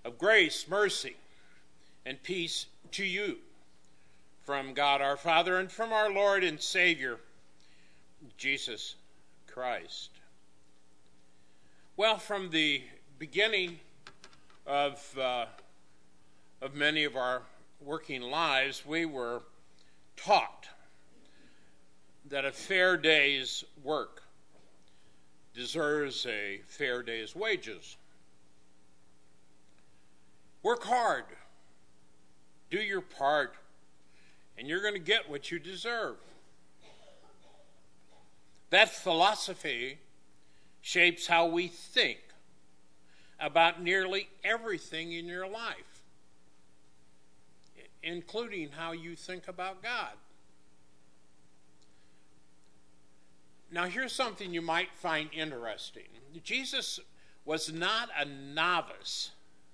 of grace, mercy, and peace to you from God our Father and from our Lord and Savior, Jesus Christ. Well, from the beginning of many of our working lives, we were taught that a fair day's work deserves a fair day's wages. Work hard, do your part, and you're going to get what you deserve. That philosophy shapes how we think about nearly everything in your life, including how you think about God. Now, here's something you might find interesting. Jesus was not a novice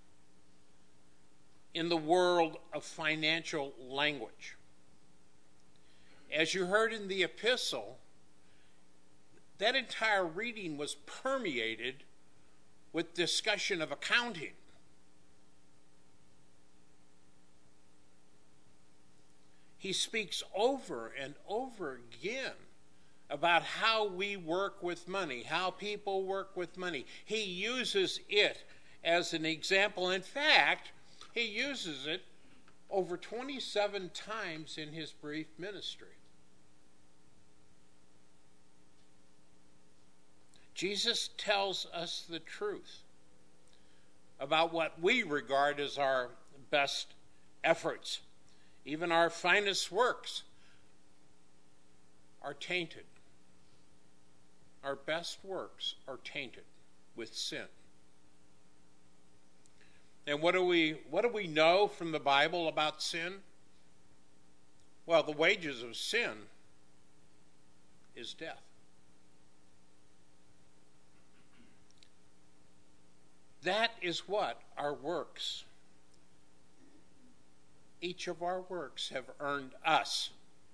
in the world of financial language. As you heard in the epistle, that entire reading was permeated with discussion of accounting. He speaks over and over again about how we work with money, how people work with money. He uses it as an example. In fact, he uses it over 27 times in his brief ministry. Jesus tells us the truth about what we regard as our best efforts. Even our finest works are tainted. Our best works are tainted with sin. And what do we know from the Bible about sin? Well, the wages of sin is death. That is what our works, each of our works, have earned us.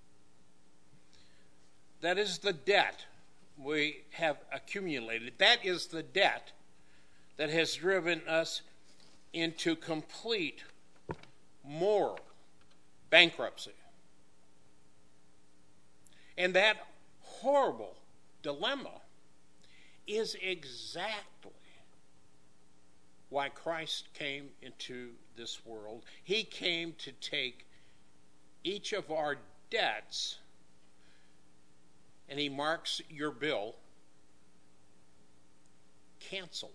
That is the debt we have accumulated. That is the debt that has driven us into complete moral bankruptcy. And that horrible dilemma is exactly why Christ came into this world. He came to take each of our debts, and he marks your bill canceled.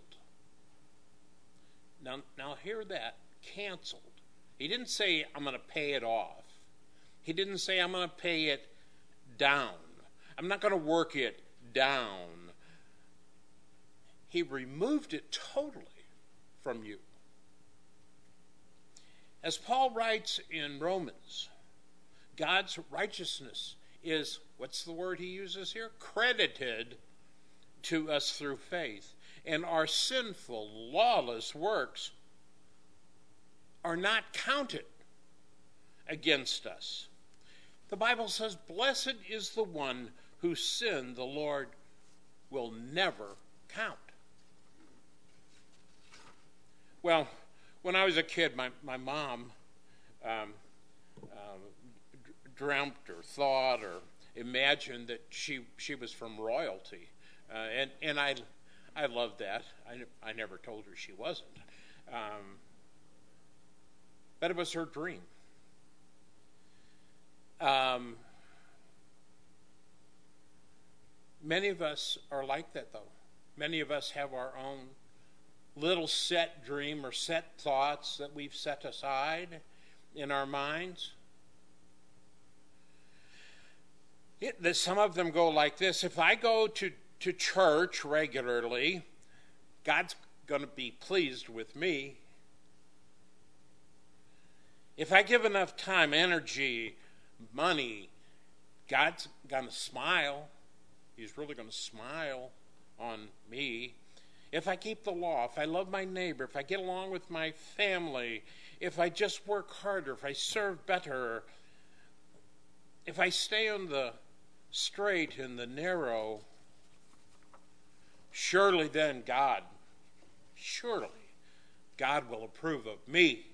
Now hear that, canceled. He didn't say, I'm going to pay it off. He didn't say, I'm going to pay it down. I'm not going to work it down. He removed it totally from you. As Paul writes in Romans, God's righteousness is, what's the word he uses here? Credited to us through faith. And our sinful, lawless works are not counted against us. The Bible says, blessed is the one whose sin the Lord will never count. Well, when I was a kid, my mom dreamt or thought or imagined that she was from royalty. And I loved that. I never told her she wasn't. But it was her dream. Many of us are like that, though. Many of us have our own little set dream or set thoughts that we've set aside in our minds. Some of them go like this. If I go to church regularly, God's going to be pleased with me. If I give enough time, energy, money, God's going to smile. He's really going to smile on me. If I keep the law, if I love my neighbor, if I get along with my family, if I just work harder, if I serve better, if I stay on the straight and the narrow, surely then God, surely God will approve of me.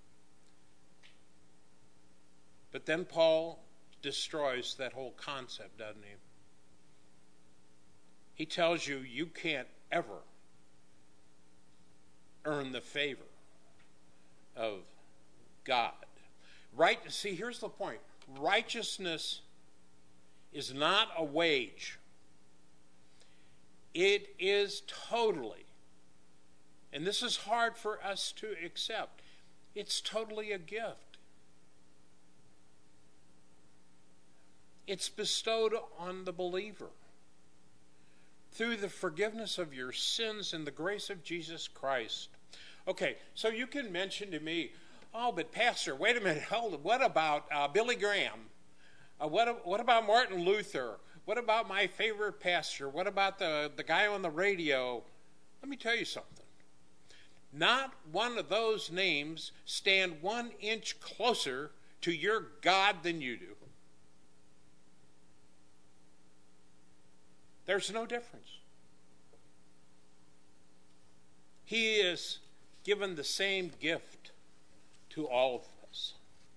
But then Paul destroys that whole concept, doesn't he? He tells you you can't ever earn the favor of God. Right? See, here's the point. Righteousness is not a wage. It is totally, and this is hard for us to accept, it's totally a gift. It's bestowed on the believer through the forgiveness of your sins and the grace of Jesus Christ. Okay, so you can mention to me, oh, but Pastor, wait a minute, hold it. What about Billy Graham? What about Martin Luther? What about my favorite pastor? What about the guy on the radio? Let me tell you something. Not one of those names stand 1 inch closer to your God than you do. There's no difference. He is given the same gift to all of us.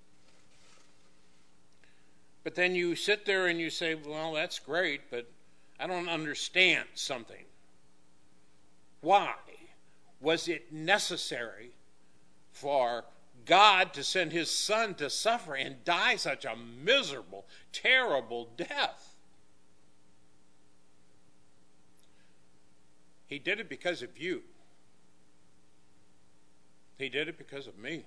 But then you sit there and you say, well, that's great, but I don't understand something. Why was it necessary for God to send his son to suffer and die such a miserable, terrible death? He did it because of you. He did it because of me.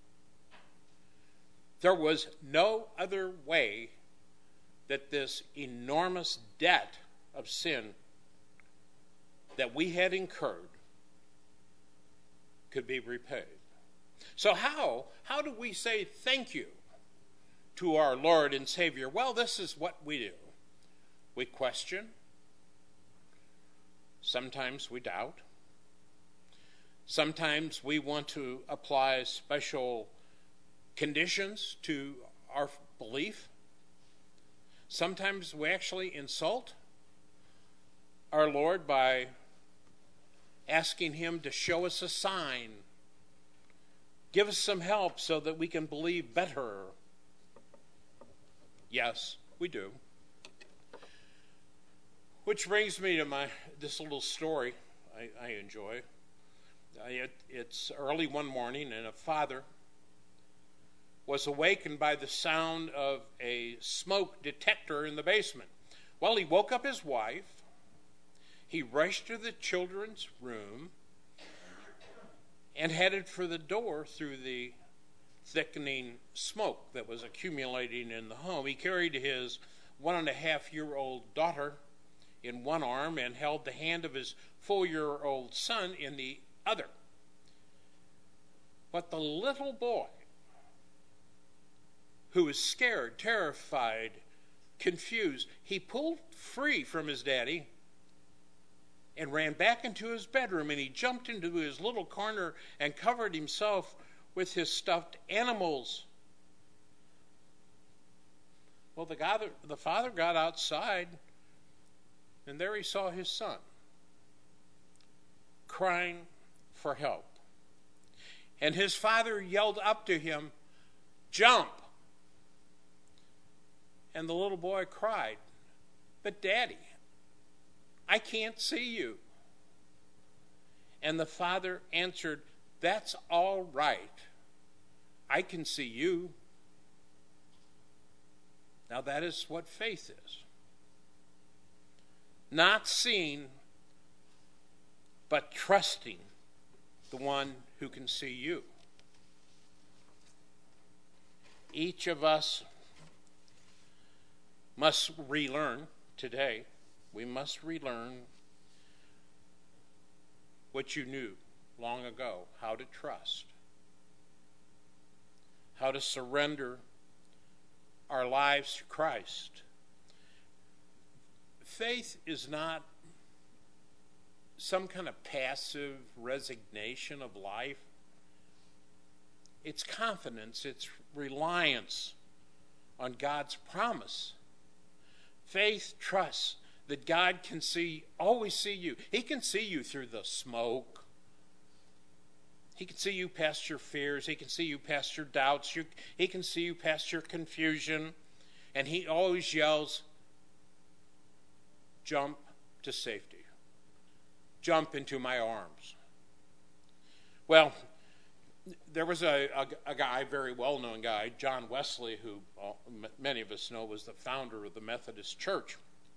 There was no other way that this enormous debt of sin that we had incurred could be repaid. So how do we say thank you to our Lord and Savior? Well, this is what we do. We question. Sometimes we doubt. Sometimes we want to apply special conditions to our belief. Sometimes we actually insult our Lord by asking him to show us a sign, give us some help so that we can believe better. Yes, we do. Which brings me to this little story I enjoy. It's early one morning, and a father was awakened by the sound of a smoke detector in the basement. Well, he woke up his wife. He rushed to the children's room and headed for the door through the thickening smoke that was accumulating in the home. He carried his 1.5-year-old daughter in one arm and held the hand of his 4-year-old son in the other. But the little boy, who was scared, terrified, confused, he pulled free from his daddy and ran back into his bedroom, and he jumped into his little corner and covered himself with his stuffed animals. Well, the father got outside, and there he saw his son crying for help. And his father yelled up to him, "Jump!" And the little boy cried, "But Daddy, I can't see you." And the father answered, "That's all right. I can see you." Now that is what faith is. Not seeing, but trusting the one who can see you. Each of us must relearn today. We must relearn what you knew long ago, how to trust, how to surrender our lives to Christ. Faith is not some kind of passive resignation of life. It's confidence, it's reliance on God's promise. Faith trusts that God can always see you. He can see you through the smoke. He can see you past your fears. He can see you past your doubts. He can see you past your confusion. And he always yells, jump to safety. Jump into my arms. Well, there was a guy, very well-known guy, John Wesley, who many of us know was the founder of the Methodist Church.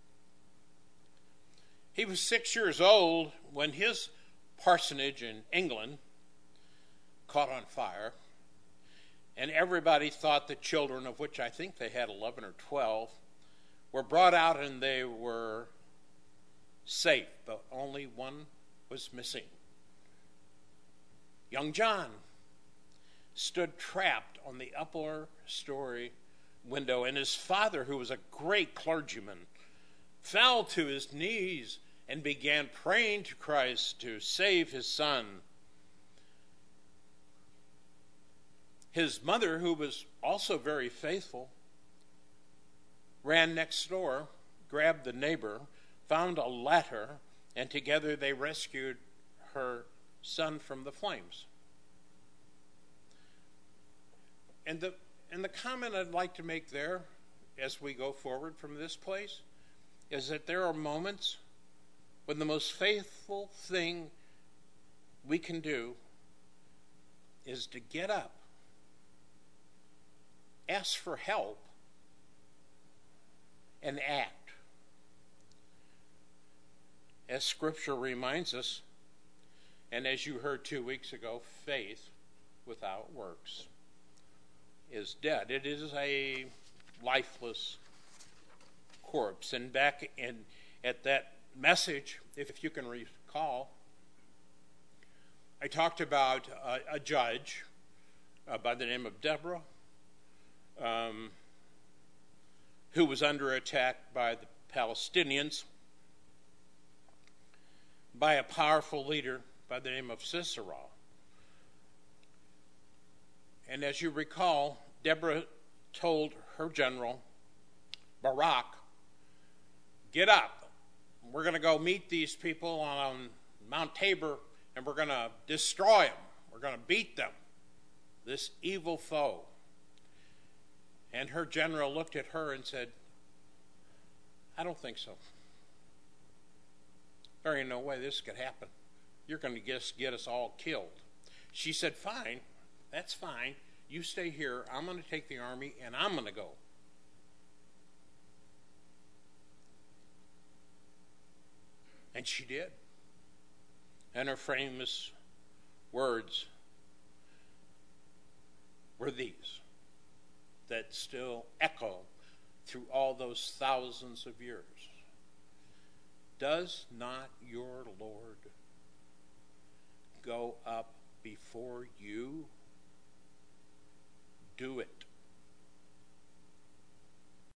He was 6 years old when his parsonage in England caught on fire, and everybody thought the children, of which I think they had 11 or 12, were brought out and they were safe, but only one was missing. Young John stood trapped on the upper story window, and his father, who was a great clergyman, fell to his knees and began praying to Christ to save his son. His mother, who was also very faithful, ran next door, grabbed the neighbor, found a ladder, and together they rescued her son from the flames. And the comment I'd like to make there, as we go forward from this place, is that there are moments when the most faithful thing we can do is to get up, ask for help, and act. As Scripture reminds us, and as you heard 2 weeks ago, faith without works is dead. It is a lifeless corpse. And back at that message, if you can recall, I talked about a judge by the name of Deborah, who was under attack by the Palestinians, by a powerful leader by the name of Sisera. And as you recall, Deborah told her general, Barak, get up. We're going to go meet these people on Mount Tabor, and we're going to destroy them. We're going to beat them, this evil foe. And her general looked at her and said, I don't think so. There ain't no way this could happen. You're going to just get us all killed. She said, fine, that's fine. You stay here. I'm going to take the army, and I'm going to go. And she did. And her famous words were these that still echo through all those thousands of years. Does not your Lord go up before you? Do it.